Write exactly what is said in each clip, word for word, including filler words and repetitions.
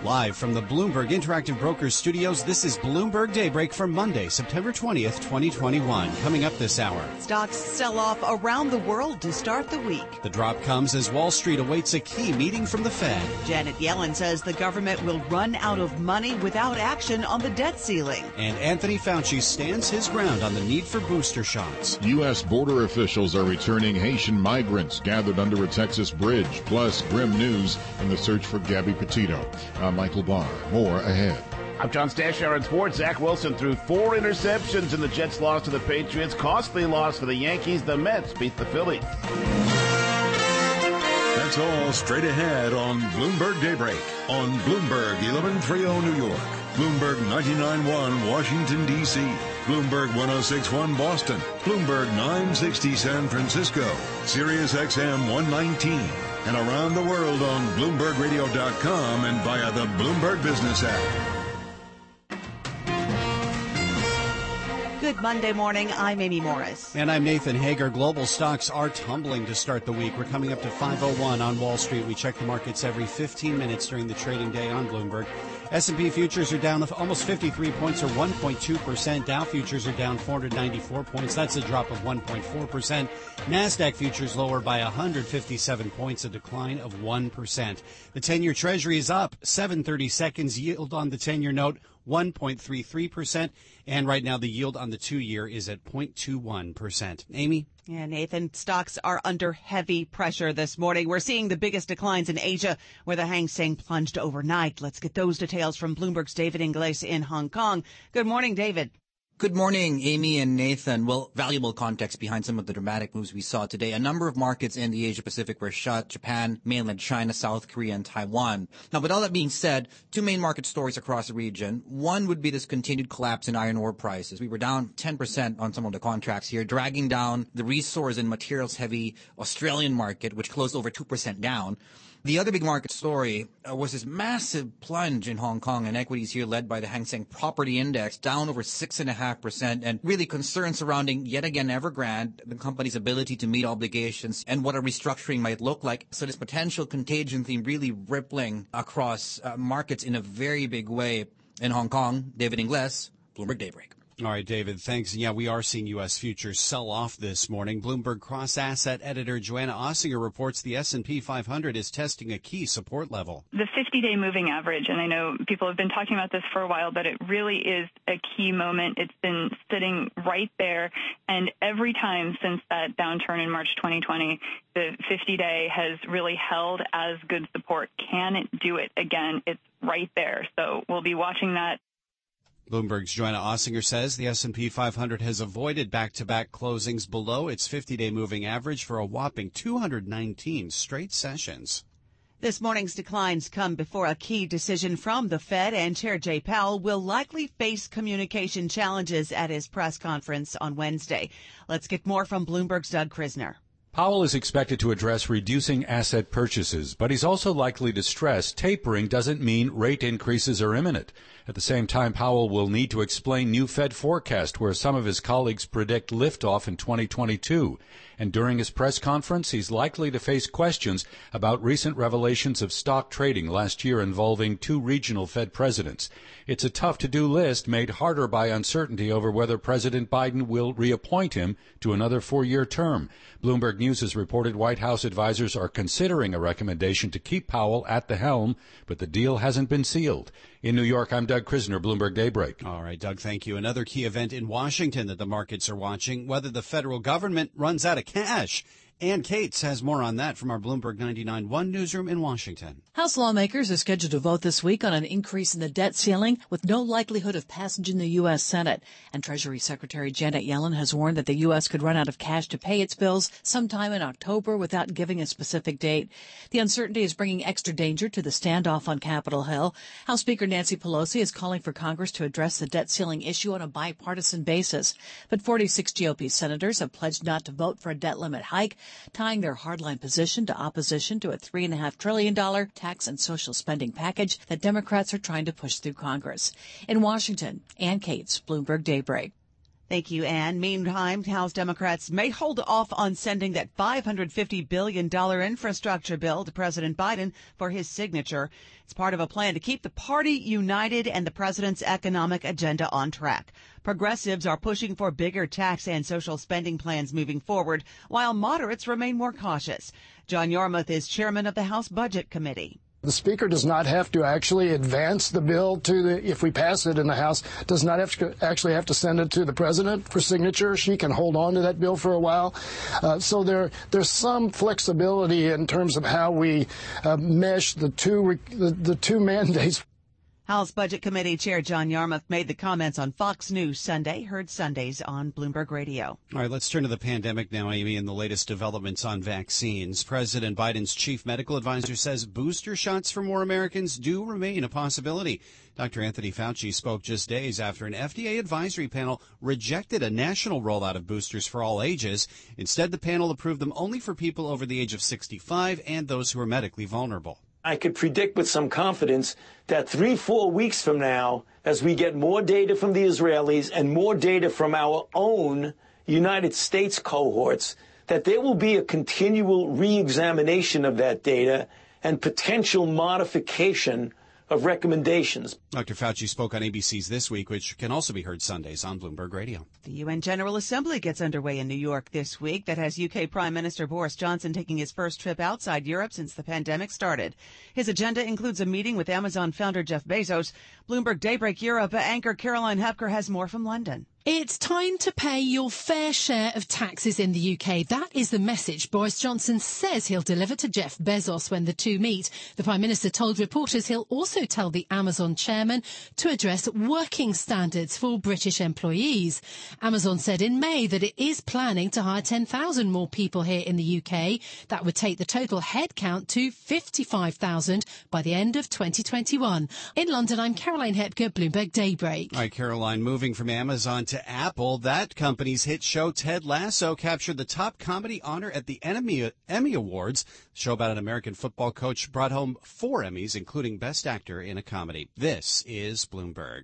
Live from the Bloomberg Interactive Brokers studios, this is Bloomberg Daybreak for Monday, September twentieth, twenty twenty-one. Coming up this hour. Stocks sell off around the world to start the week. The drop comes as Wall Street awaits a key meeting from the Fed. Janet Yellen says the government will run out of money without action on the debt ceiling. And Anthony Fauci stands his ground on the need for booster shots. U S border officials are returning Haitian migrants gathered under a Texas bridge, plus grim news in the search for Gabby Petito. I'm Michael Barr. More ahead. I'm John Stashar in sports. Zach Wilson threw four interceptions in the Jets' loss to the Patriots. Costly loss for the Yankees. The Mets beat the Phillies. That's all straight ahead on Bloomberg Daybreak on Bloomberg eleven thirty New York, Bloomberg ninety-nine point one Washington, D C, Bloomberg one oh six point one Boston, Bloomberg nine sixty San Francisco, Sirius X M one nineteen, and around the world on Bloomberg Radio dot com and via the Bloomberg Business app. Good Monday morning. I'm Amy Morris. And I'm Nathan Hager. Global stocks are tumbling to start the week. We're coming up to five oh one on Wall Street. We check the markets every fifteen minutes during the trading day on Bloomberg. S and P futures are down almost fifty-three points, or one point two percent. Dow futures are down four hundred ninety-four points. That's a drop of one point four percent. NASDAQ futures lower by one hundred fifty-seven points, a decline of one percent. The ten-year Treasury is up seven thirty seconds. Yield on the ten-year note, one point three three percent. And right now the yield on the two-year is at zero point two one percent. Amy? Yeah, Nathan, stocks are under heavy pressure this morning. We're seeing the biggest declines in Asia, where the Hang Seng plunged overnight. Let's get those details from Bloomberg's David Ingles in Hong Kong. Good morning, David. Good morning, Amy and Nathan. Well, valuable context behind some of the dramatic moves we saw today. A number of markets in the Asia-Pacific were shut: Japan, mainland China, South Korea, and Taiwan. Now, with all that being said, two main market stories across the region. One would be this continued collapse in iron ore prices. We were down ten percent on some of the contracts here, dragging down the resource and materials-heavy Australian market, which closed over two percent down. The other big market story uh, was this massive plunge in Hong Kong and equities here led by the Hang Seng Property Index, down over six point five percent, and really concern surrounding, yet again, Evergrande, the company's ability to meet obligations and what a restructuring might look like. So this potential contagion theme really rippling across uh, markets in a very big way in Hong Kong. David Ingles, Bloomberg Daybreak. All right, David, thanks. Yeah, we are seeing U S futures sell off this morning. Bloomberg cross-asset editor Joanna Ossinger reports the S and P five hundred is testing a key support level. The fifty-day moving average, and I know people have been talking about this for a while, but it really is a key moment. It's been sitting right there, and every time since that downturn in March twenty twenty, the fifty-day has really held as good support. Can it do it again? It's right there. So we'll be watching that. Bloomberg's Joanna Ossinger says the S and P five hundred has avoided back-to-back closings below its fifty-day moving average for a whopping two hundred nineteen straight sessions. This morning's declines come before a key decision from the Fed, and Chair Jay Powell will likely face communication challenges at his press conference on Wednesday. Let's get more from Bloomberg's Doug Krisner. Powell is expected to address reducing asset purchases, but he's also likely to stress tapering doesn't mean rate increases are imminent. At the same time, Powell will need to explain new Fed forecast, where some of his colleagues predict liftoff in twenty twenty-two. And during his press conference, he's likely to face questions about recent revelations of stock trading last year involving two regional Fed presidents. It's a tough-to-do list made harder by uncertainty over whether President Biden will reappoint him to another four-year term. Bloomberg News has reported White House advisors are considering a recommendation to keep Powell at the helm, but the deal hasn't been sealed. In New York, I'm Doug Krisner, Bloomberg Daybreak. All right, Doug, thank you. Another key event in Washington that the markets are watching, whether the federal government runs out of cash. Ann Cates has more on that from our Bloomberg ninety-nine point one newsroom in Washington. House lawmakers are scheduled to vote this week on an increase in the debt ceiling with no likelihood of passage in the U S. Senate. And Treasury Secretary Janet Yellen has warned that the U S could run out of cash to pay its bills sometime in October without giving a specific date. The uncertainty is bringing extra danger to the standoff on Capitol Hill. House Speaker Nancy Pelosi is calling for Congress to address the debt ceiling issue on a bipartisan basis. But forty-six G O P senators have pledged not to vote for a debt limit hike, tying their hardline position to opposition to a three point five trillion dollars tax and social spending package that Democrats are trying to push through Congress. In Washington, Ann Cates, Bloomberg Daybreak. Thank you, Ann. Meantime, House Democrats may hold off on sending that five hundred fifty billion dollars infrastructure bill to President Biden for his signature. It's part of a plan to keep the party united and the president's economic agenda on track. Progressives are pushing for bigger tax and social spending plans moving forward, while moderates remain more cautious. John Yarmuth is chairman of the House Budget Committee. The Speaker does not have to actually advance the bill to the, if we pass it in the House, does not have to actually have to send it to the President for signature. She can hold on to that bill for a while. Uh, so there, there's some flexibility in terms of how we uh, mesh the two, the, the two mandates. House Budget Committee Chair John Yarmuth made the comments on Fox News Sunday, heard Sundays on Bloomberg Radio. All right, let's turn to the pandemic now, Amy, and the latest developments on vaccines. President Biden's chief medical advisor says booster shots for more Americans do remain a possibility. Doctor Anthony Fauci spoke just days after an F D A advisory panel rejected a national rollout of boosters for all ages. Instead, the panel approved them only for people over the age of sixty-five and those who are medically vulnerable. I could predict with some confidence that three, four weeks from now, as we get more data from the Israelis and more data from our own United States cohorts, that there will be a continual re-examination of that data and potential modification of recommendations. Doctor Fauci spoke on A B C's This Week, which can also be heard Sundays on Bloomberg Radio. The U N General Assembly gets underway in New York this week. That has U K Prime Minister Boris Johnson taking his first trip outside Europe since the pandemic started. His agenda includes a meeting with Amazon founder Jeff Bezos. Bloomberg Daybreak Europe anchor Caroline Hepker has more from London. It's time to pay your fair share of taxes in the U K. That is the message Boris Johnson says he'll deliver to Jeff Bezos when the two meet. The Prime Minister told reporters he'll also tell the Amazon chairman to address working standards for British employees. Amazon said in May that it is planning to hire ten thousand more people here in the U K. That would take the total headcount to fifty-five thousand by the end of twenty twenty-one. In London, I'm Caroline Hepker, Bloomberg Daybreak. All right, Caroline, moving from Amazon to Apple, that company's hit show Ted Lasso captured the top comedy honor at the Emmy, Emmy Awards. The show about an American football coach brought home four Emmys, including Best Actor in a Comedy. This is Bloomberg.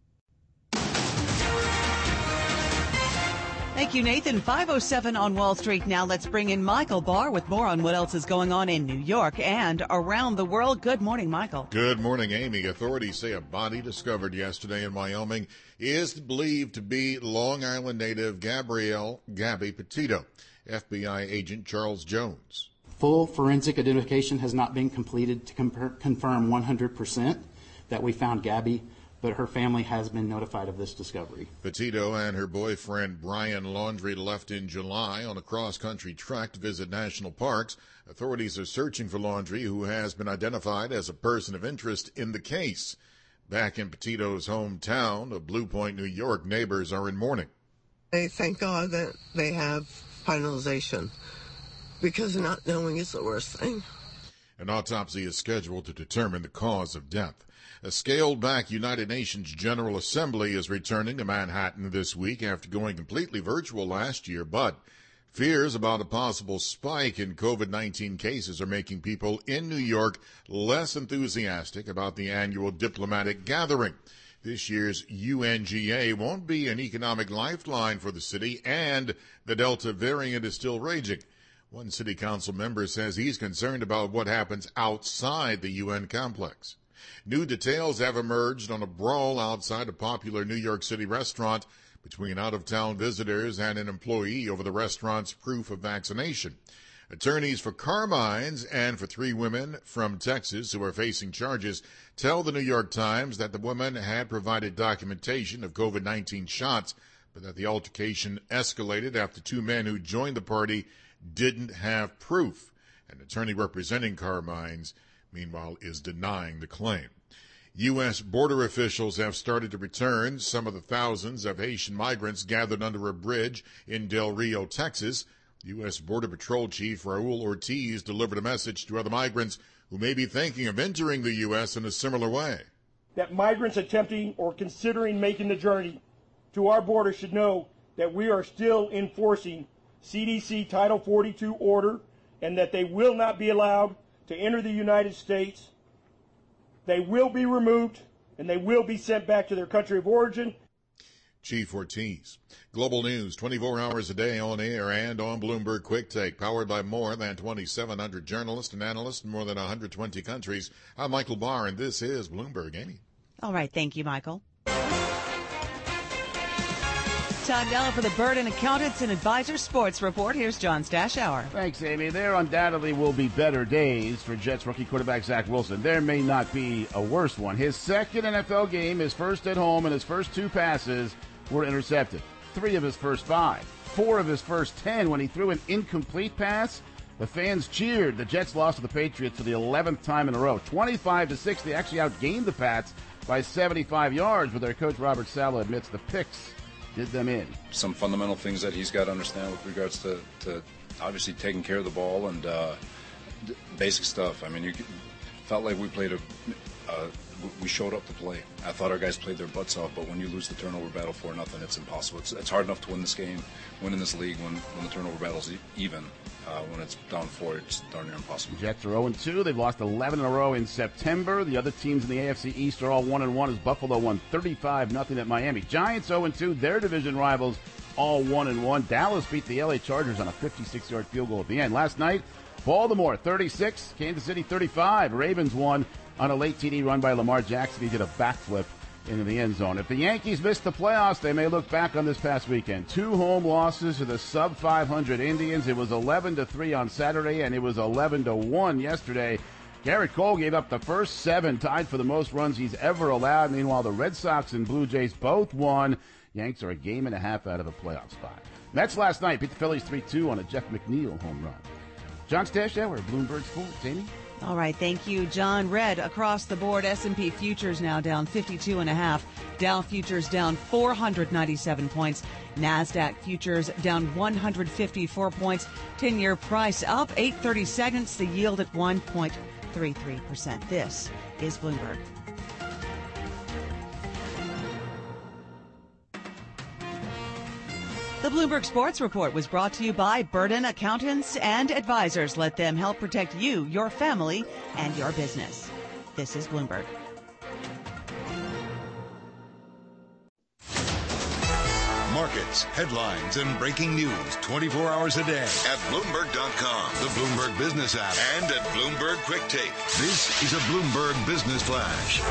Thank you, Nathan. five oh seven on Wall Street now. Let's bring in Michael Barr with more on what else is going on in New York and around the world. Good morning, Michael. Good morning, Amy. Authorities say a body discovered yesterday in Wyoming is believed to be Long Island native Gabrielle Gabby Petito. F B I agent Charles Jones. Full forensic identification has not been completed to com- confirm one hundred percent that we found Gabby, but her family has been notified of this discovery. Petito and her boyfriend Brian Laundrie left in July on a cross-country trek to visit national parks. Authorities are searching for Laundrie, who has been identified as a person of interest in the case. Back in Petito's hometown of Blue Point, New York, neighbors are in mourning. I thank God that they have finalization, because not knowing is the worst thing. An autopsy is scheduled to determine the cause of death. A scaled-back United Nations General Assembly is returning to Manhattan this week after going completely virtual last year, but fears about a possible spike in COVID nineteen cases are making people in New York less enthusiastic about the annual diplomatic gathering. This year's U N G A won't be an economic lifeline for the city, and the Delta variant is still raging. One city council member says he's concerned about what happens outside the U N complex. New details have emerged on a brawl outside a popular New York City restaurant between out-of-town visitors and an employee over the restaurant's proof of vaccination. Attorneys for Carmine's and for three women from Texas who are facing charges tell the New York Times that the women had provided documentation of COVID nineteen shots, but that the altercation escalated after two men who joined the party didn't have proof. An attorney representing Carmine's, meanwhile, is denying the claim. U S border officials have started to return some of the thousands of Haitian migrants gathered under a bridge in Del Rio, Texas. U S Border Patrol Chief Raul Ortiz delivered a message to other migrants who may be thinking of entering the U S in a similar way. That migrants attempting or considering making the journey to our border should know that we are still enforcing C D C Title forty-two order, and that they will not be allowed to enter the United States. They will be removed, and they will be sent back to their country of origin. Chief Ortiz. Global news, twenty-four hours a day on air and on Bloomberg Quick Take, powered by more than twenty-seven hundred journalists and analysts in more than one hundred twenty countries. I'm Michael Barr, and this is Bloomberg. Amy. All right. Thank you, Michael. Time now for the Burden Accountants and Advisors Sports Report. Here's John Stashower. Thanks, Amy. There undoubtedly will be better days for Jets rookie quarterback Zach Wilson. There may not be a worse one. His second N F L game, his first at home, and his first two passes were intercepted. Three of his first five. Four of his first ten when he threw an incomplete pass. The fans cheered. The Jets lost to the Patriots for the eleventh time in a row. twenty-five to six. They actually outgained the Pats by seventy-five yards, but their coach Robert Saleh admits the picks did them in. Some fundamental things that he's got to understand with regards to, to obviously taking care of the ball and uh, basic stuff. I mean, you felt like we played a, uh, we showed up to play. I thought our guys played their butts off, but when you lose the turnover battle for nothing, it's impossible. It's, it's hard enough to win this game, win in this league when, when the turnover battle's even. Uh, when it's down four, it's darn near impossible. Jets are oh and two. They've lost eleven in a row in September. The other teams in the A F C East are all one and one as Buffalo won thirty-five nothing at Miami. Giants oh and two. Their division rivals all one and one. Dallas beat the L A Chargers on a fifty-six-yard field goal at the end. Last night, Baltimore thirty-six, Kansas City thirty-five. Ravens won on a late T D run by Lamar Jackson. He did a backflip into the end zone. If the Yankees missed the playoffs, they may look back on this past weekend. Two home losses to the sub five hundred Indians. It was eleven to three on Saturday, and it was eleven to one yesterday. Garrett Cole gave up the first seven, tied for the most runs he's ever allowed. Meanwhile, the Red Sox and Blue Jays both won. Yanks are a game and a half out of a playoff spot. Mets last night beat the Phillies three two on a Jeff McNeil home run. John Stashower, Bloomberg Sports. Amy? All right, thank you, John. Red across the board. S and P futures now down fifty-two and a half. Dow futures down four hundred ninety-seven points. NASDAQ futures down one hundred fifty-four points. ten-year price up eight thirty seconds. The yield at one point three three percent. This is Bloomberg. The Bloomberg Sports Report was brought to you by Burden Accountants and Advisors. Let them help protect you, your family, and your business. This is Bloomberg. Markets, headlines, and breaking news twenty-four hours a day at Bloomberg dot com, the Bloomberg Business app, and at Bloomberg Quick Take. This is a Bloomberg Business Flash.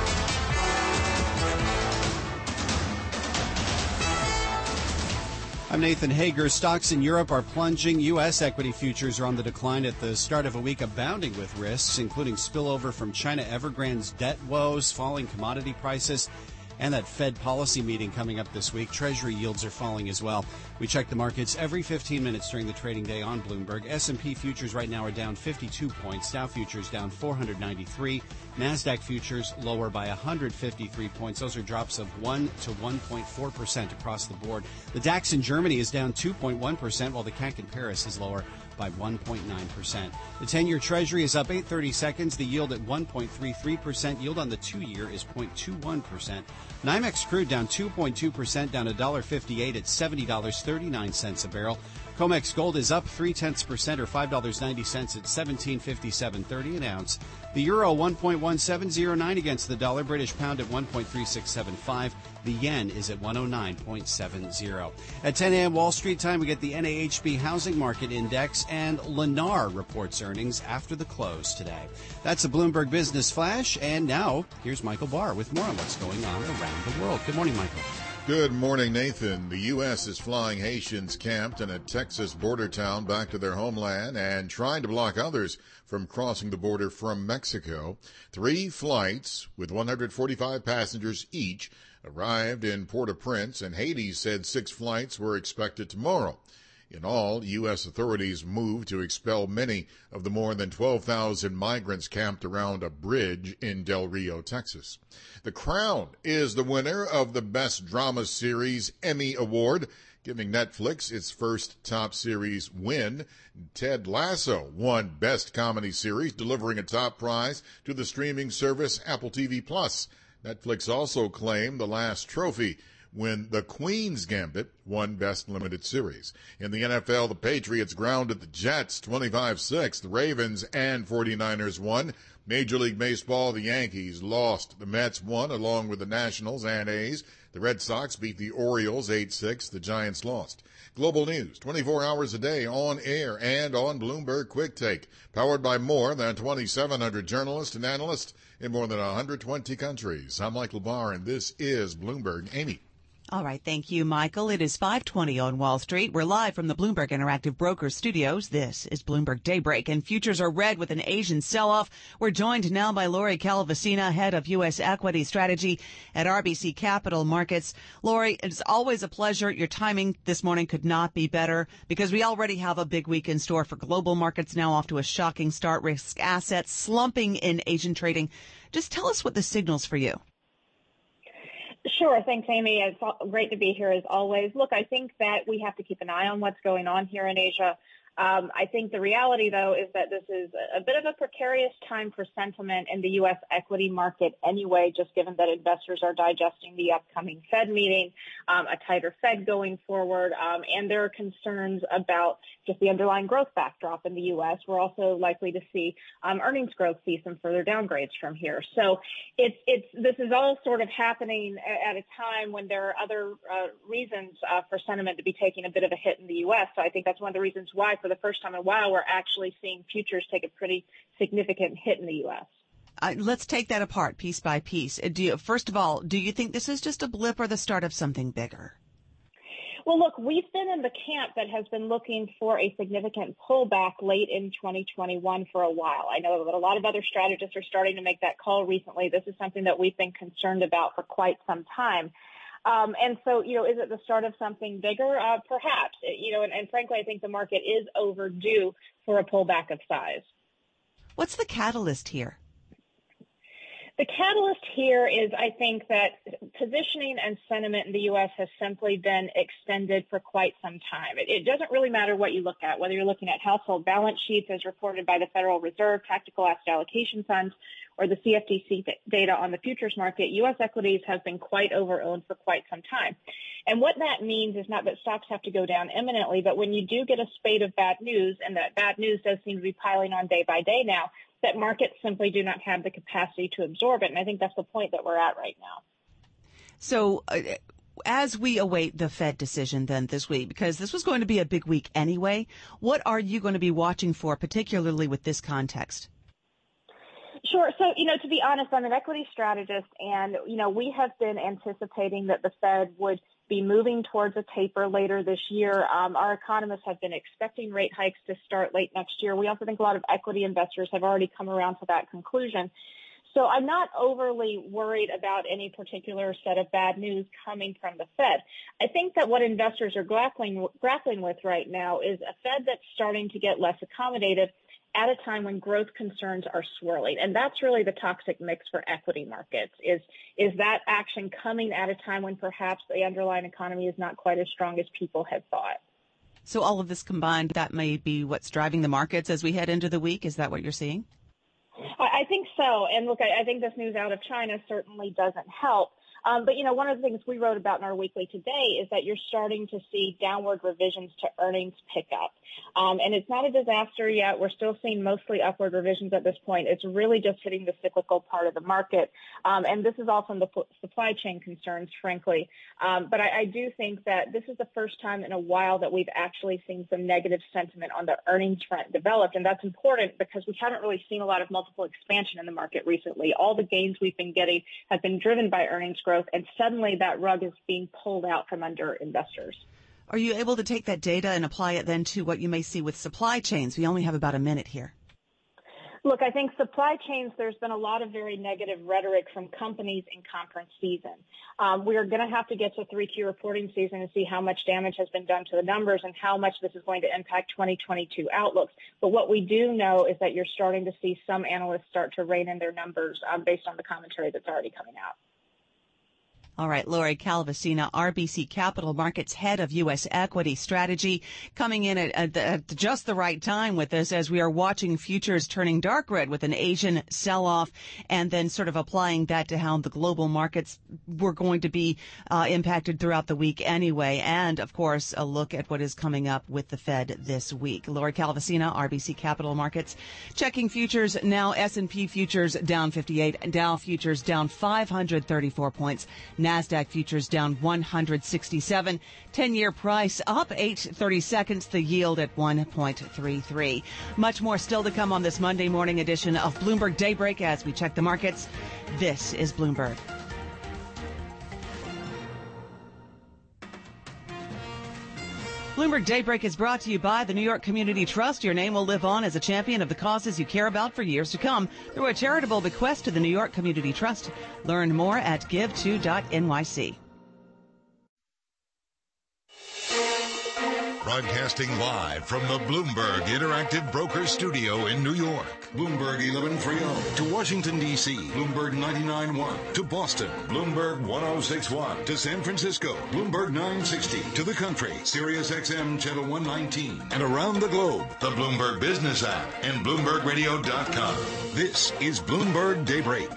I'm Nathan Hager. Stocks in Europe are plunging. U S equity futures are on the decline at the start of a week abounding with risks, including spillover from China Evergrande's debt woes, falling commodity prices, and that Fed policy meeting coming up this week. Treasury yields are falling as well. We check the markets every fifteen minutes during the trading day on Bloomberg. S and P futures right now are down fifty-two points. Dow futures down four hundred ninety-three. NASDAQ futures lower by one hundred fifty-three points. Those are drops of one to one point four percent across the board. The DAX in Germany is down two point one percent, while the C A C in Paris is lower by one point nine percent. The ten-year Treasury is up eight thirty seconds. The yield at one point three three percent. Yield on the two-year is zero point two one percent. NYMEX crude down two point two percent, down one dollar fifty-eight at seventy dollars and thirty-nine cents a barrel. COMEX gold is up three tenths percent or five dollars and ninety cents at seventeen fifty-seven thirty an ounce. The euro one point one seven zero nine against the dollar. British pound at one point three six seven five. The yen is at one oh nine point seven zero. At ten a.m. Wall Street time, we get the N A H B Housing Market Index, and Lennar reports earnings after the close today. That's a Bloomberg Business Flash, and now here's Michael Barr with more on what's going on around the world. Good morning, Michael. Good morning, Nathan. The U S is flying Haitians camped in a Texas border town back to their homeland and trying to block others from crossing the border from Mexico. Three flights with one hundred forty-five passengers each arrived in Port-au-Prince, and Haiti said six flights were expected tomorrow. In all, U S authorities moved to expel many of the more than twelve thousand migrants camped around a bridge in Del Rio, Texas. The Crown is the winner of the Best Drama Series Emmy Award, giving Netflix its first top series win. Ted Lasso won Best Comedy Series, delivering a top prize to the streaming service Apple T V Plus. Netflix also claimed the last trophy when The Queen's Gambit won Best Limited Series. In the N F L, the Patriots grounded the Jets twenty-five six. The Ravens and forty-niners won. Major League Baseball, the Yankees lost. The Mets won along with the Nationals and A's. The Red Sox beat the Orioles eight six. The Giants lost. Global news, twenty-four hours a day on air and on Bloomberg Quick Take, powered by more than twenty-seven hundred journalists and analysts in more than one hundred twenty countries. I'm Michael Barr, and this is Bloomberg. Amy. All right. Thank you, Michael. It is five twenty on Wall Street. We're live from the Bloomberg Interactive Brokers Studios. This is Bloomberg Daybreak, and futures are red with an Asian sell-off. We're joined now by Lori Calvasina, head of U S equity strategy at R B C Capital Markets. Lori, it's always a pleasure. Your timing this morning could not be better because we already have a big week in store for global markets, now off to a shocking start. Risk assets slumping in Asian trading. Just tell us what the signals for you. Sure. Thanks, Amy. It's great to be here as always. Look, I think that we have to keep an eye on what's going on here in Asia. Um, I think the reality, though, is that this is a bit of a precarious time for sentiment in the U S equity market anyway, just given that investors are digesting the upcoming Fed meeting, um, a tighter Fed going forward, um, and there are concerns about just the underlying growth backdrop in the U S. We're also likely to see um, earnings growth see some further downgrades from here. So it's it's this is all sort of happening at a time when there are other uh, reasons uh, for sentiment to be taking a bit of a hit in the U S. So I think that's one of the reasons why, for the first time in a while, we're actually seeing futures take a pretty significant hit in the U S. Uh, let's take that apart piece by piece. Do you, first of all, do you think this is just a blip or the start of something bigger? Well, look, we've been in the camp that has been looking for a significant pullback late in twenty twenty-one for a while. I know that a lot of other strategists are starting to make that call recently. This is something that we've been concerned about for quite some time. Um, and so, you know, is it the start of something bigger? Uh, perhaps, you know, and, and frankly, I think the market is overdue for a pullback of size. What's the catalyst here? The catalyst here is, I think, that positioning and sentiment in the U S has simply been extended for quite some time. It, it doesn't really matter what you look at, whether you're looking at household balance sheets as reported by the Federal Reserve, tactical asset allocation funds, or the C F T C data on the futures market. U S equities have been quite overowned for quite some time. And what that means is not that stocks have to go down imminently, but when you do get a spate of bad news, and that bad news does seem to be piling on day by day now, that markets simply do not have the capacity to absorb it. And I think that's the point that we're at right now. So uh, as we await the Fed decision then this week, because this was going to be a big week anyway, what are you going to be watching for, particularly with this context? Sure. So, you know, to be honest, I'm an equity strategist, and, you know, we have been anticipating that the Fed would be moving towards a taper later this year. Um, our economists have been expecting rate hikes to start late next year. We also think a lot of equity investors have already come around to that conclusion. So I'm not overly worried about any particular set of bad news coming from the Fed. I think that what investors are grappling, grappling with right now is a Fed that's starting to get less accommodative at a time when growth concerns are swirling. And that's really the toxic mix for equity markets, is, is that action coming at a time when perhaps the underlying economy is not quite as strong as people had thought. So all of this combined, that may be what's driving the markets as we head into the week. Is that what you're seeing? I think so. And look, I, I think this news out of China certainly doesn't help. Um, but, you know, one of the things we wrote about in our weekly today is that you're starting to see downward revisions to earnings pick up. Um, and it's not a disaster yet. We're still seeing mostly upward revisions at this point. It's really just hitting the cyclical part of the market. Um, and this is all from the p- supply chain concerns, frankly. Um, but I, I do think that this is the first time in a while that we've actually seen some negative sentiment on the earnings front developed. And that's important because we haven't really seen a lot of multiple expansion in the market recently. All the gains we've been getting have been driven by earnings growth, and suddenly that rug is being pulled out from under investors. Are you able to take that data and apply it then to what you may see with supply chains? We only have about a minute here. Look, I think supply chains, there's been a lot of very negative rhetoric from companies in conference season. Um, we are going to have to get to three Q reporting season and see how much damage has been done to the numbers and how much this is going to impact twenty twenty-two outlooks. But what we do know is that you're starting to see some analysts start to rein in their numbers um, based on the commentary that's already coming out. All right, Lori Calvasina, R B C Capital Markets head of U S equity strategy, coming in at, at, at just the right time with this as we are watching futures turning dark red with an Asian sell-off, and then sort of applying that to how the global markets were going to be uh, impacted throughout the week anyway. And, of course, a look at what is coming up with the Fed this week. Lori Calvasina, R B C Capital Markets. Checking futures now, S and P futures down fifty-eight, Dow futures down five hundred thirty-four points. NASDAQ futures down one hundred sixty-seven. ten-year price up eight thirty-seconds, the yield at one point three three. Much more still to come on this Monday morning edition of Bloomberg Daybreak as we check the markets. This is Bloomberg. Bloomberg Daybreak is brought to you by the New York Community Trust. Your name will live on as a champion of the causes you care about for years to come through a charitable bequest to the New York Community Trust. Learn more at give to dot N Y C. Broadcasting live from the Bloomberg Interactive Brokers Studio in New York. Bloomberg eleven thirty to Washington, D C Bloomberg ninety-nine point one to Boston. Bloomberg ten sixty-one to San Francisco. Bloomberg nine sixty to the country. Sirius X M Channel one nineteen. And around the globe, the Bloomberg Business app and Bloomberg Radio dot com. This is Bloomberg Daybreak.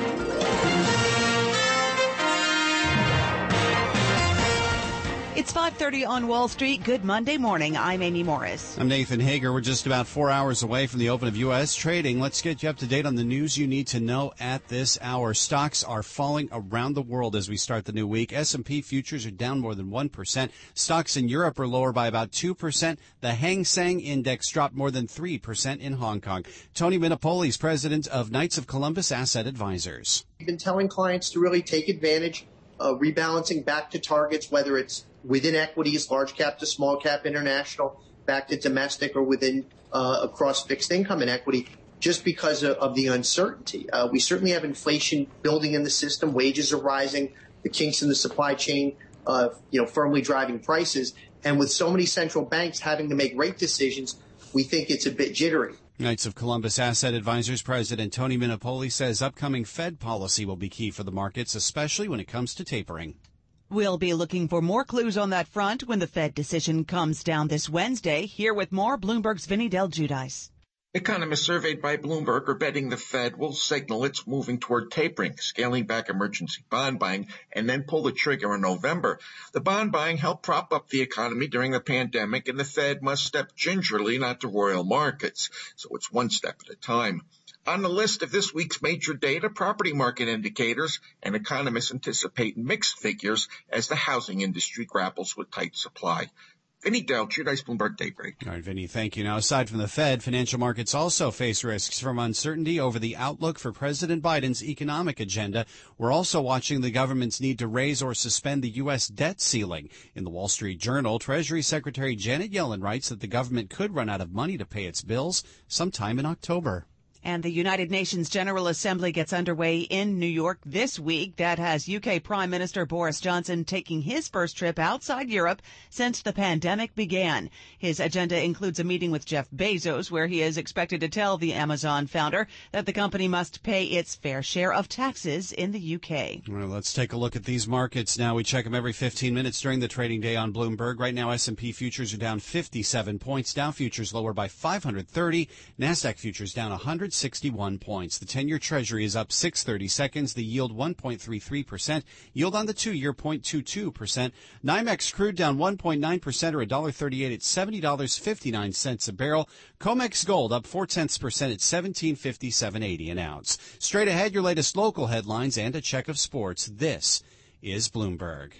It's five thirty on Wall Street. Good Monday morning. I'm Amy Morris. I'm Nathan Hager. We're just about four hours away from the open of U S trading. Let's get you up to date on the news you need to know at this hour. Stocks are falling around the world as we start the new week. S and P futures are down more than one percent. Stocks in Europe are lower by about two percent. The Hang Seng Index dropped more than three percent in Hong Kong. Tony Minipoli is president of Knights of Columbus Asset Advisors. We've been telling clients to really take advantage of rebalancing back to targets, whether it's within equities, large cap to small cap, international, back to domestic, or within uh, across fixed income and equity, just because of, of the uncertainty. Uh, we certainly have inflation building in the system. Wages are rising. The kinks in the supply chain, uh, you know, firmly driving prices. And with so many central banks having to make rate decisions, we think it's a bit jittery. Knights of Columbus Asset Advisors President Tony Minipoli says upcoming Fed policy will be key for the markets, especially when it comes to tapering. We'll be looking for more clues on that front when the Fed decision comes down this Wednesday. Here with more, Bloomberg's Vinny Del Giudice. Economists surveyed by Bloomberg are betting the Fed will signal it's moving toward tapering, scaling back emergency bond buying, and then pull the trigger in November. The bond buying helped prop up the economy during the pandemic, and the Fed must step gingerly, not to royal markets. So it's one step at a time. On the list of this week's major data, property market indicators, and economists anticipate mixed figures as the housing industry grapples with tight supply. Vinny Del Giudice, Bloomberg Daybreak. All right, Vinny, thank you. Now, aside from the Fed, financial markets also face risks from uncertainty over the outlook for President Biden's economic agenda. We're also watching the government's need to raise or suspend the U S debt ceiling. In the Wall Street Journal, Treasury Secretary Janet Yellen writes that the government could run out of money to pay its bills sometime in October. And the United Nations General Assembly gets underway in New York this week. That has U K Prime Minister Boris Johnson taking his first trip outside Europe since the pandemic began. His agenda includes a meeting with Jeff Bezos, where he is expected to tell the Amazon founder that the company must pay its fair share of taxes in the U K. Well, let's take a look at these markets now. We check them every fifteen minutes during the trading day on Bloomberg. Right now, S and P futures are down fifty-seven points. Dow futures lower by five hundred thirty. NASDAQ futures down one hundred sixty-one points. The ten-year Treasury is up six thirty seconds. The yield one point three three percent. Yield on the two-year zero point two two percent. NYMEX crude down one point nine percent or one dollar thirty-eight at seventy dollars and fifty-nine cents a barrel. COMEX gold up four tenths percent at seventeen fifty-seven eighty an ounce. Straight ahead, your latest local headlines and a check of sports. This is Bloomberg.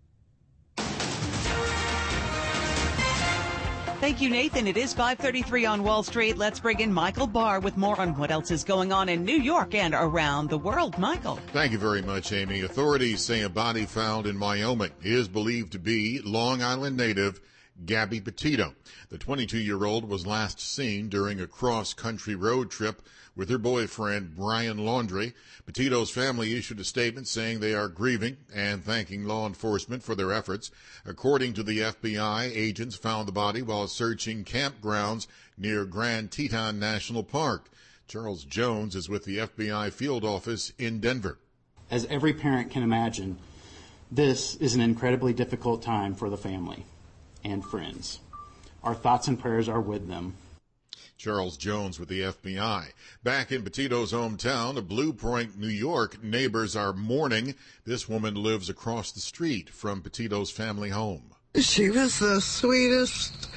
Thank you, Nathan. It is five thirty-three on Wall Street. Let's bring in Michael Barr with more on what else is going on in New York and around the world. Michael. Thank you very much, Amy. Authorities say a body found in Wyoming is believed to be Long Island native Gabby Petito. The twenty-two-year-old was last seen during a cross-country road trip with her boyfriend, Brian Laundrie. Petito's family issued a statement saying they are grieving and thanking law enforcement for their efforts. According to the F B I, agents found the body while searching campgrounds near Grand Teton National Park. Charles Jones is with the F B I field office in Denver. As every parent can imagine, This is an incredibly difficult time for the family and friends. Our thoughts and prayers are with them. Charles Jones with the F B I. Back in Petito's hometown of Blue Point, New York, neighbors are mourning. This woman lives across the street from Petito's family home. She was the sweetest,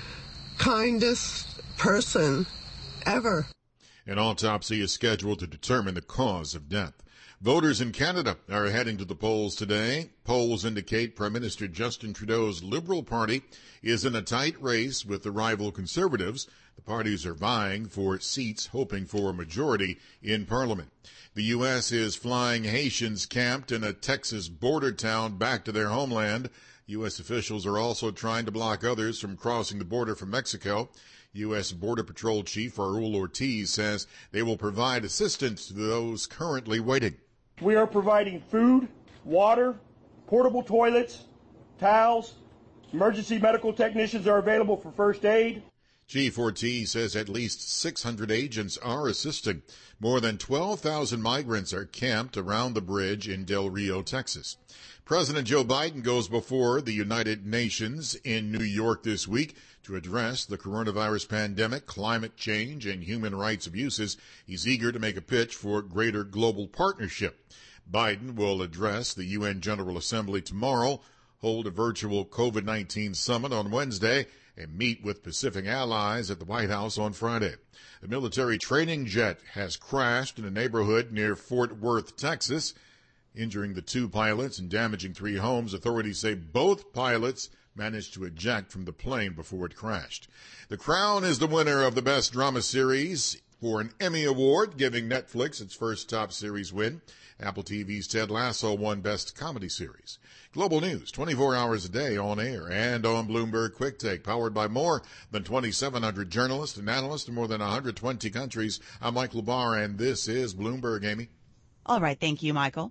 kindest person ever. An autopsy is scheduled to determine the cause of death. Voters in Canada are heading to the polls today. Polls indicate Prime Minister Justin Trudeau's Liberal Party is in a tight race with the rival Conservatives. The parties are vying for seats, hoping for a majority in Parliament. The U S is flying Haitians camped in a Texas border town back to their homeland. U S officials are also trying to block others from crossing the border from Mexico. U S. Border Patrol Chief Raul Ortiz says they will provide assistance to those currently waiting. We are providing food, water, portable toilets, towels. Emergency medical technicians are available for first aid. Chief Ortiz says at least six hundred agents are assisting. More than twelve thousand migrants are camped around the bridge in Del Rio, Texas. President Joe Biden goes before the United Nations in New York this week to address the coronavirus pandemic, climate change, and human rights abuses. He's eager to make a pitch for greater global partnership. Biden will address the U N General Assembly tomorrow, hold a virtual COVID nineteen summit on Wednesday, and meet with Pacific allies at the White House on Friday. A military training jet has crashed in a neighborhood near Fort Worth, Texas, injuring the two pilots and damaging three homes. Authorities say both pilots managed to eject from the plane before it crashed. The Crown is the winner of the Best Drama Series for an Emmy Award, giving Netflix its first top series win. Apple T V's Ted Lasso won Best Comedy Series. Global news, twenty-four hours a day on air and on Bloomberg Quick Take, powered by more than twenty-seven hundred journalists and analysts in more than one hundred twenty countries. I'm Mike Labar, and this is Bloomberg, Amy. All right, thank you, Michael.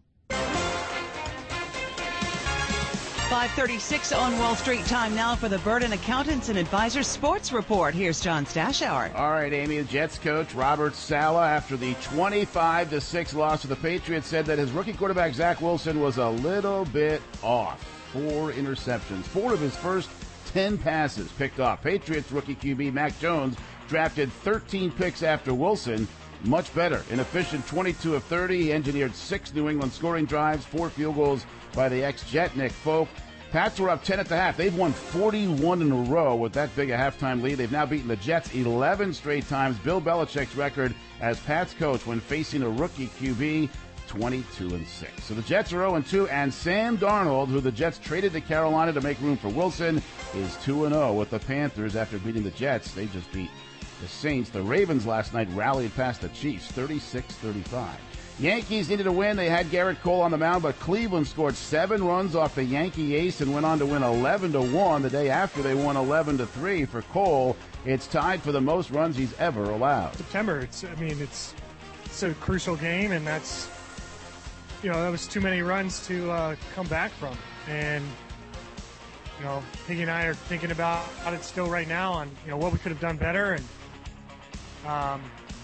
five thirty-six on Wall Street. Time now for the Burden Accountants and Advisors Sports Report. Here's John Stashower. All right, Amy, the Jets coach Robert Saleh, after the twenty-five to six loss to the Patriots, said that his rookie quarterback Zach Wilson was a little bit off. Four interceptions. Four of his first ten passes picked off. Patriots rookie Q B Mac Jones drafted thirteen picks after Wilson. Much better. An efficient twenty-two of thirty. He engineered six New England scoring drives, four field goals by the ex-Jet Nick Folk. Pats were up ten at the half. They've won forty-one in a row with that big a halftime lead. They've now beaten the Jets eleven straight times. Bill Belichick's record as Pats coach when facing a rookie Q B, twenty-two and six. So the Jets are oh and two, and Sam Darnold, who the Jets traded to Carolina to make room for Wilson, is two and oh with the Panthers after beating the Jets. They just beat the Saints. The Ravens last night rallied past the Chiefs, thirty-six thirty-five. Yankees needed a win. They had Garrett Cole on the mound, but Cleveland scored seven runs off the Yankee ace and went on to win eleven to one the day after they won eleven to three. For Cole, it's tied for the most runs he's ever allowed. September, it's I mean, it's it's a crucial game, and that's, you know, that was too many runs to uh, come back from. And, you know, Piggy and I are thinking about it still right now on, you know, what we could have done better. And, um,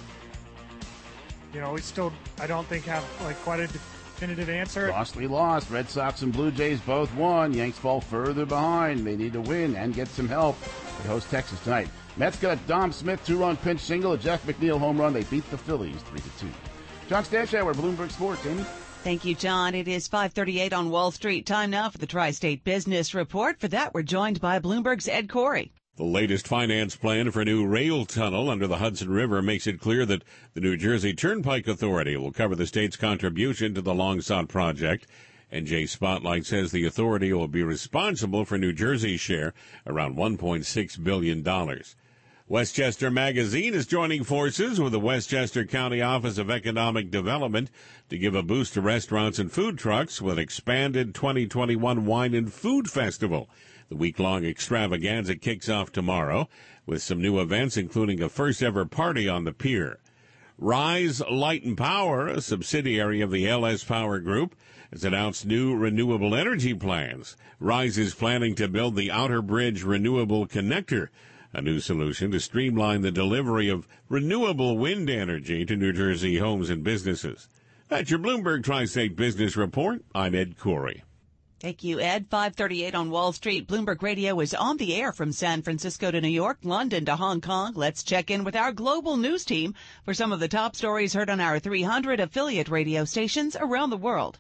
you know, we still, I don't think, have, like, quite a definitive answer. Costly loss. Red Sox and Blue Jays both won. Yanks fall further behind. They need to win and get some help. They host Texas tonight. Mets got a Dom Smith two-run pinch single, a Jeff McNeil home run. They beat the Phillies three to two. John Stashower, Bloomberg Sports. Amy? Thank you, John. It is five thirty-eight on Wall Street. Time now for the Tri-State Business Report. For that, we're joined by Bloomberg's Ed Corey. The latest finance plan for a new rail tunnel under the Hudson River makes it clear that the New Jersey Turnpike Authority will cover the state's contribution to the long-sought project. N J Spotlight says the authority will be responsible for New Jersey's share, around one point six billion dollars. Westchester Magazine is joining forces with the Westchester County Office of Economic Development to give a boost to restaurants and food trucks with an expanded twenty twenty-one Wine and Food Festival. The week-long extravaganza kicks off tomorrow with some new events, including a first-ever party on the pier. Rise Light and Power, a subsidiary of the L S Power Group, has announced new renewable energy plans. Rise is planning to build the Outer Bridge Renewable Connector, a new solution to streamline the delivery of renewable wind energy to New Jersey homes and businesses. That's your Bloomberg Tri-State Business Report. I'm Ed Corey. Thank you, Ed. five thirty-eight on Wall Street. Bloomberg Radio is on the air from San Francisco to New York, London to Hong Kong. Let's check in with our global news team for some of the top stories heard on our three hundred affiliate radio stations around the world.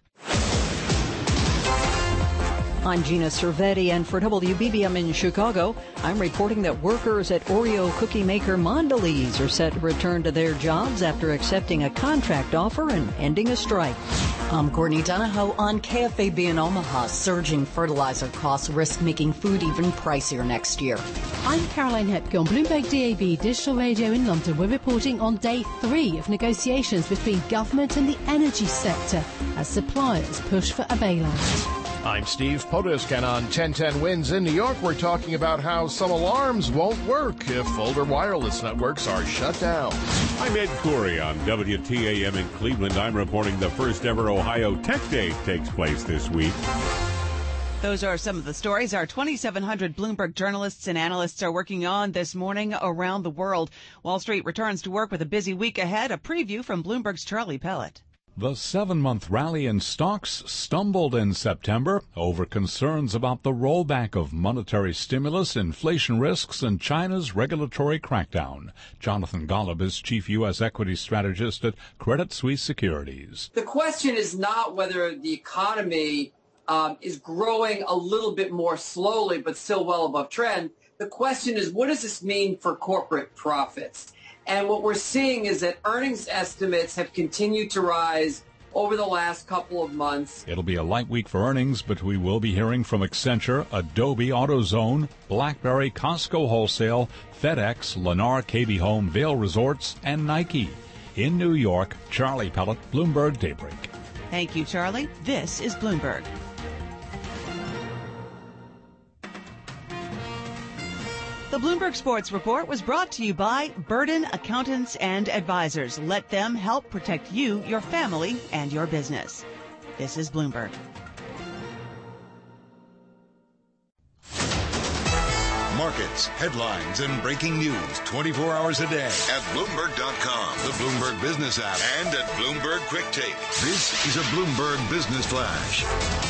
I'm Gina Cervetti, and for W B B M in Chicago, I'm reporting that workers at Oreo cookie maker Mondelez are set to return to their jobs after accepting a contract offer and ending a strike. I'm Courtney Donahoe on K F A B in Omaha. Surging fertilizer costs risk making food even pricier next year. I'm Caroline Hepke on Bloomberg D A B Digital Radio in London. We're reporting on day three of negotiations between government and the energy sector as suppliers push for a bailout. I'm Steve Potusk, and on ten ten Wins in New York, we're talking about how some alarms won't work if older wireless networks are shut down. I'm Ed Coury on W T A M in Cleveland. I'm reporting the first ever Ohio Tech Day takes place this week. Those are some of the stories our twenty-seven hundred Bloomberg journalists and analysts are working on this morning around the world. Wall Street returns to work with a busy week ahead. A preview from Bloomberg's Charlie Pellet. The seven-month rally in stocks stumbled in September over concerns about the rollback of monetary stimulus, inflation risks, and China's regulatory crackdown. Jonathan Golub is chief U S equity strategist at Credit Suisse Securities. The question is not whether the economy um, is growing a little bit more slowly but still well above trend. The question is, what does this mean for corporate profits? And what we're seeing is that earnings estimates have continued to rise over the last couple of months. It'll be a light week for earnings, but we will be hearing from Accenture, Adobe, AutoZone, BlackBerry, Costco Wholesale, FedEx, Lennar, K B Home, Vail Resorts, and Nike. In New York, Charlie Pellet, Bloomberg Daybreak. Thank you, Charlie. This is Bloomberg. The Bloomberg Sports Report was brought to you by Burden Accountants and Advisors. Let them help protect you, your family, and your business. This is Bloomberg. Markets, headlines, and breaking news twenty-four hours a day at Bloomberg dot com, the Bloomberg Business app, and at Bloomberg Quick Take. This is a Bloomberg Business Flash.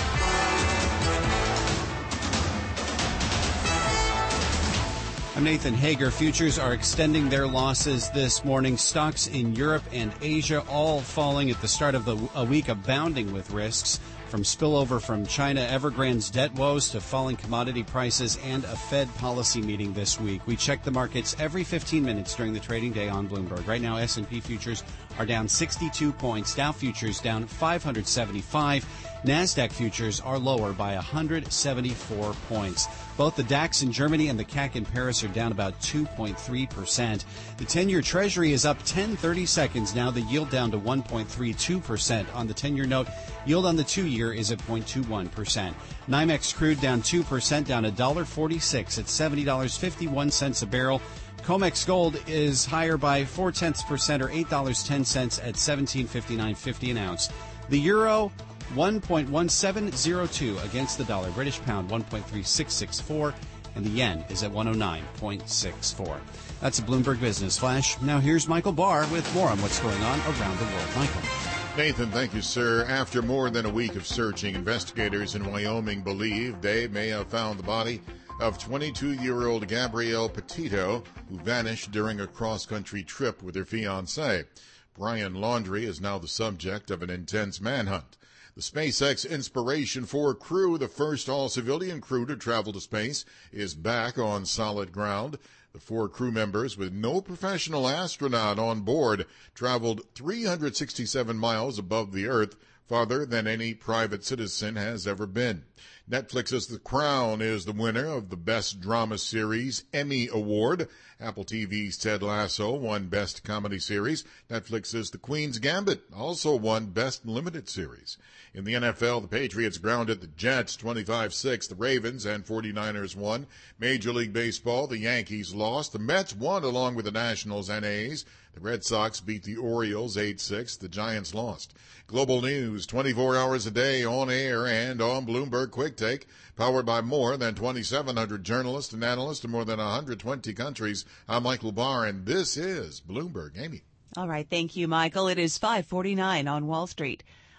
I'm Nathan Hager. Futures are extending their losses this morning. Stocks in Europe and Asia all falling at the start of the, a week abounding with risks, from spillover from China, Evergrande's debt woes, to falling commodity prices and a Fed policy meeting this week. We check the markets every fifteen minutes during the trading day on Bloomberg. Right now, S and P futures are down sixty-two points. Dow futures down five hundred seventy-five. NASDAQ futures are lower by one hundred seventy-four points. Both the DAX in Germany and the C A C in Paris are down about two point three percent. The ten-year Treasury is up ten thirty seconds now. The yield down to one point three two percent. On the ten-year note, yield on the two-year is at zero point two one percent. NYMEX crude down two percent, down one dollar forty-six at seventy dollars and fifty-one cents a barrel. COMEX gold is higher by four tenths percent, or eight dollars and ten cents at seventeen fifty-nine fifty an ounce. The euro, one point one seven zero two against the dollar. British pound, one point three six six four, and the yen is at one oh nine point six four. That's a Bloomberg Business Flash. Now here's Michael Barr with more on what's going on around the world. Michael. Nathan, thank you, sir. After more than a week of searching, investigators in Wyoming believe they may have found the body of twenty-two-year-old Gabrielle Petito, who vanished during a cross-country trip with her fiancé. Brian Laundrie is now the subject of an intense manhunt. The SpaceX Inspiration four crew, the first all-civilian crew to travel to space, is back on solid ground. The four crew members, with no professional astronaut on board, traveled three hundred sixty-seven miles above the Earth, farther than any private citizen has ever been. Netflix's The Crown is the winner of the Best Drama Series Emmy Award. Apple T V's Ted Lasso won Best Comedy Series. Netflix's The Queen's Gambit also won Best Limited Series. In the N F L, the Patriots grounded the Jets twenty-five six. The Ravens and forty-niners won. Major League Baseball, the Yankees lost. The Mets won along with the Nationals and A's. The Red Sox beat the Orioles eight six. The Giants lost. Global news twenty-four hours a day on air and on Bloomberg Quick Take, powered by more than twenty-seven hundred journalists and analysts in more than one hundred twenty countries. I'm Michael Barr, and this is Bloomberg. Amy. All right. Thank you, Michael. It is five forty-nine on Wall Street.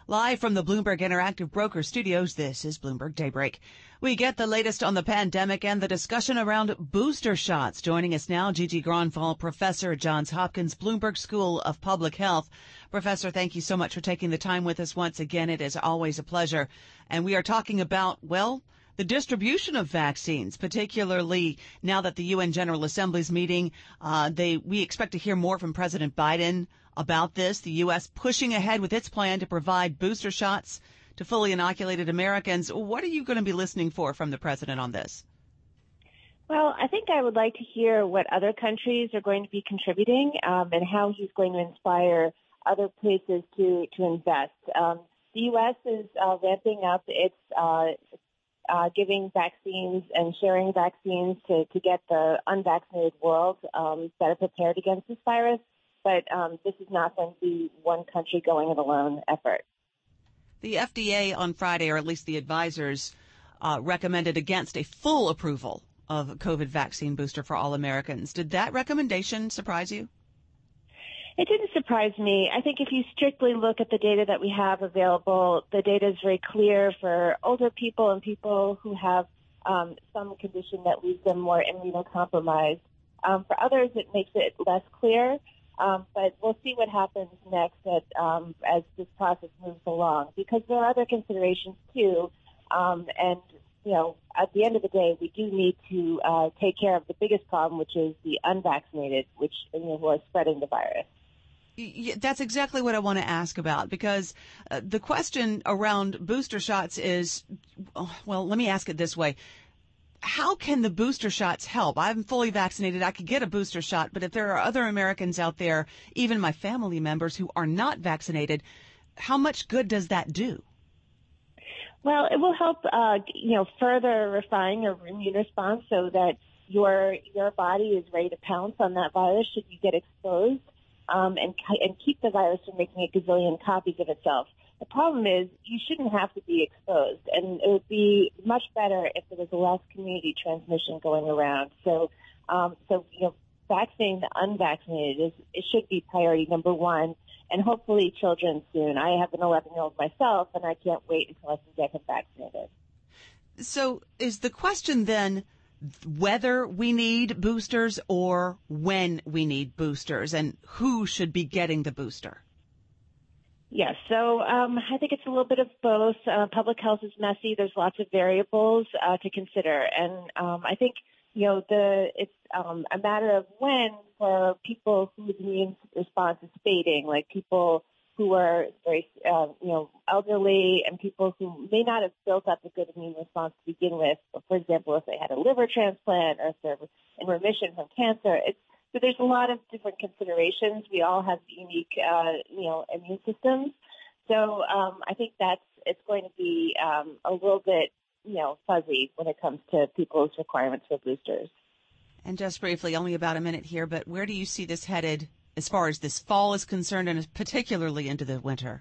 Live from the Bloomberg Interactive Broker Studios, this is Bloomberg Daybreak. We get the latest on the pandemic and the discussion around booster shots. Joining us now, Gigi Gronfall, professor at Johns Hopkins Bloomberg School of Public Health. Professor, thank you so much for taking the time with us once again. It is always a pleasure. And we are talking about, well, the distribution of vaccines, particularly now that the U N General Assembly's meeting. Uh, they we expect to hear more from President Biden about this. The U S pushing ahead with its plan to provide booster shots to fully inoculated Americans. What are you going to be listening for from the president on this? Well, I think I would like to hear what other countries are going to be contributing um, and how he's going to inspire other places to, to invest. Um, the U S is uh, ramping up its uh, uh, giving vaccines and sharing vaccines to, to get the unvaccinated world um, better prepared against this virus. But um, this is not going to be one country going it alone effort. The F D A on Friday, or at least the advisors, uh, recommended against a full approval of a COVID vaccine booster for all Americans. Did that recommendation surprise you? It didn't surprise me. I think if you strictly look at the data that we have available, the data is very clear for older people and people who have um, some condition that leaves them more immunocompromised. Um, for others, it makes it less clear. Um, but we'll see what happens next at, um, as this process moves along, because there are other considerations too. Um, and, you know, at the end of the day, we do need to uh, take care of the biggest problem, which is the unvaccinated, which, you know, who are spreading the virus. That's exactly what I want to ask about, because uh, the question around booster shots is, well, let me ask it this way. How can the booster shots help? I'm fully vaccinated. I could get a booster shot. But if there are other Americans out there, even my family members who are not vaccinated, how much good does that do? Well, it will help, uh, you know, further refine your immune response so that your your body is ready to pounce on that virus should you get exposed, um, and, and keep the virus from making a gazillion copies of itself. The problem is you shouldn't have to be exposed, and it would be much better if there was less community transmission going around. So, um, so you know, vaccinating the unvaccinated is it should be priority number one, and hopefully children soon. I have an eleven-year-old myself, and I can't wait until I can get him vaccinated. So, is the question then whether we need boosters or when we need boosters, and who should be getting the booster? Yes, so um, I think it's a little bit of both. Uh, public health is messy. There's lots of variables uh, to consider, and um, I think you know the it's um, a matter of when for people whose immune response is fading, like people who are very uh, you know elderly and people who may not have built up a good immune response to begin with. For example, if they had a liver transplant or if they're in remission from cancer, it's So there's a lot of different considerations. We all have unique, uh, you know, immune systems. So um, I think that's it's going to be um, a little bit, you know, fuzzy when it comes to people's requirements for boosters. And just briefly, only about a minute here, but where do you see this headed as far as this fall is concerned, and particularly into the winter?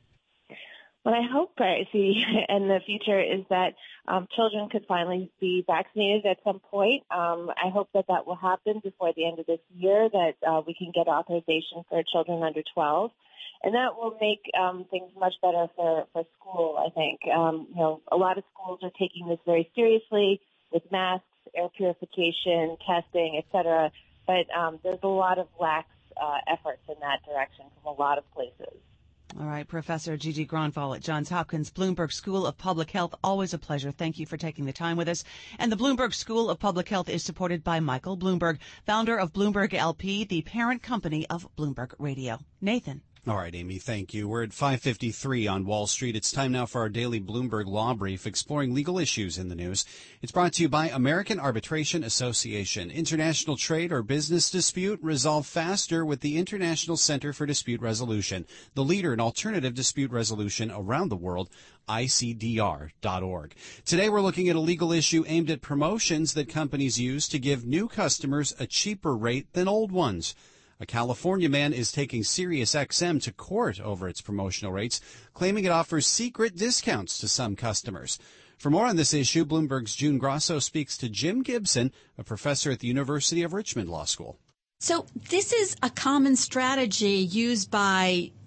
What I hope I see in the future is that um, children could finally be vaccinated at some point. Um, I hope that that will happen before the end of this year, that uh, we can get authorization for children under twelve. And that will make um, things much better for, for school, I think. Um, you know, a lot of schools are taking this very seriously with masks, air purification, testing, et cetera. But um, there's a lot of lax uh, efforts in that direction from a lot of places. All right, Professor Gigi Gronfall at Johns Hopkins Bloomberg School of Public Health. Always a pleasure. Thank you for taking the time with us. And the Bloomberg School of Public Health is supported by Michael Bloomberg, founder of Bloomberg L P, the parent company of Bloomberg Radio. Nathan. All right, Amy, thank you. We're at five fifty-three on Wall Street. It's time now for our daily Bloomberg Law Brief, exploring legal issues in the news. It's brought to you by American Arbitration Association. International trade or business dispute resolved faster with the International Center for Dispute Resolution, the leader in alternative dispute resolution around the world, I C D R dot org. Today we're looking at a legal issue aimed at promotions that companies use to give new customers a cheaper rate than old ones. A California man is taking Sirius X M to court over its promotional rates, claiming it offers secret discounts to some customers. For more on this issue, Bloomberg's June Grosso speaks to Jim Gibson, a professor at the University of Richmond Law School. So this is a common strategy used by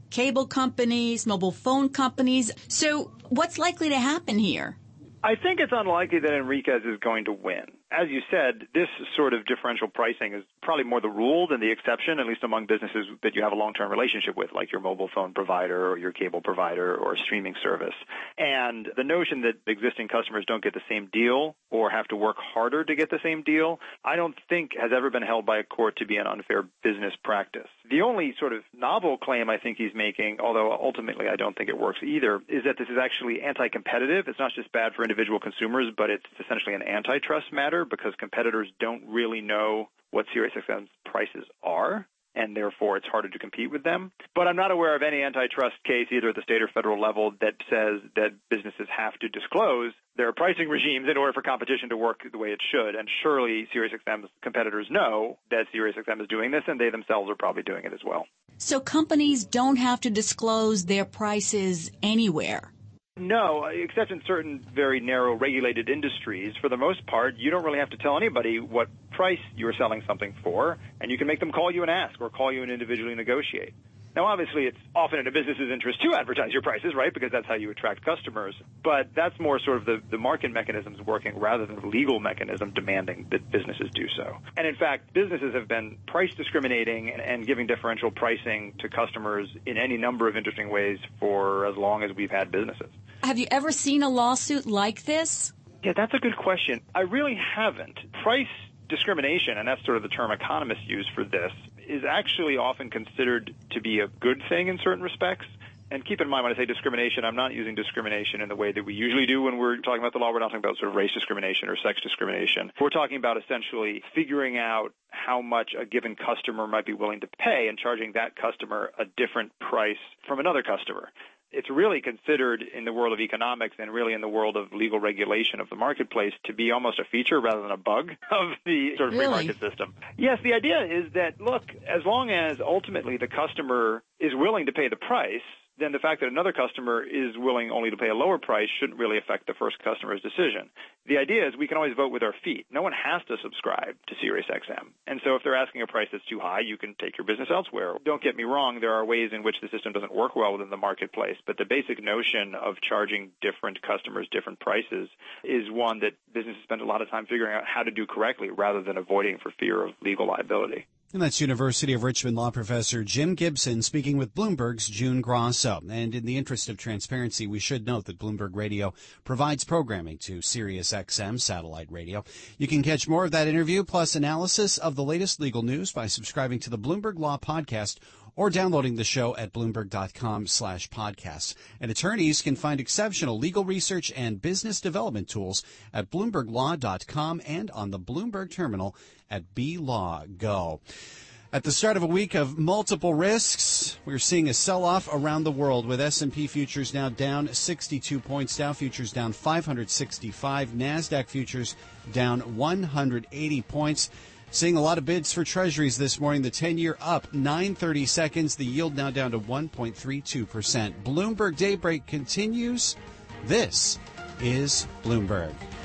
cable companies, mobile phone companies. So what's likely to happen here? I think it's unlikely that Enriquez is going to win. As you said, this sort of differential pricing is probably more the rule than the exception, at least among businesses that you have a long-term relationship with, like your mobile phone provider or your cable provider or a streaming service. And the notion that existing customers don't get the same deal or have to work harder to get the same deal, I don't think has ever been held by a court to be an unfair business practice. The only sort of novel claim I think he's making, although ultimately I don't think it works either, is that this is actually anti-competitive. It's not just bad for individual consumers, but it's essentially an antitrust matter because competitors don't really know what SiriusXM's prices are, and therefore it's harder to compete with them. But I'm not aware of any antitrust case, either at the state or federal level, that says that businesses have to disclose their pricing regimes in order for competition to work the way it should. And surely SiriusXM's competitors know that SiriusXM is doing this, and they themselves are probably doing it as well. So companies don't have to disclose their prices anywhere? No, except in certain very narrow regulated industries. For the most part, you don't really have to tell anybody what price you're selling something for, and you can make them call you and ask or call you and individually negotiate. Now, obviously, it's often in a business's interest to advertise your prices, right, because that's how you attract customers. But that's more sort of the, the market mechanisms working rather than the legal mechanism demanding that businesses do so. And, in fact, businesses have been price discriminating and, and giving differential pricing to customers in any number of interesting ways for as long as we've had businesses. Have you ever seen a lawsuit like this? Yeah, that's a good question. I really haven't. Price discrimination, and that's sort of the term economists use for this, is actually often considered to be a good thing in certain respects. And keep in mind, when I say discrimination, I'm not using discrimination in the way that we usually do when we're talking about the law. We're not talking about sort of race discrimination or sex discrimination. We're talking about essentially figuring out how much a given customer might be willing to pay and charging that customer a different price from another customer. It's really considered in the world of economics and really in the world of legal regulation of the marketplace to be almost a feature rather than a bug of the sort of free Really? market system. Yes, the idea is that, look, as long as ultimately the customer is willing to pay the price, then the fact that another customer is willing only to pay a lower price shouldn't really affect the first customer's decision. The idea is we can always vote with our feet. No one has to subscribe to SiriusXM. And so if they're asking a price that's too high, you can take your business elsewhere. Don't get me wrong, there are ways in which the system doesn't work well within the marketplace, but the basic notion of charging different customers different prices is one that businesses spend a lot of time figuring out how to do correctly rather than avoiding for fear of legal liability. And that's University of Richmond law professor Jim Gibson speaking with Bloomberg's June Grosso. And in the interest of transparency, we should note that Bloomberg Radio provides programming to SiriusXM satellite radio. You can catch more of that interview plus analysis of the latest legal news by subscribing to the Bloomberg Law Podcast or downloading the show at Bloomberg.com slash podcasts. And attorneys can find exceptional legal research and business development tools at Bloomberg Law dot com and on the Bloomberg terminal at B Law Go. At the start of a week of multiple risks, we're seeing a sell-off around the world with S and P futures now down sixty-two points, Dow futures down five hundred sixty-five, NASDAQ futures down one hundred eighty points. Seeing a lot of bids for treasuries this morning. The ten-year up nine thirty seconds. The yield now down to one point three two percent. Bloomberg Daybreak continues. This is Bloomberg.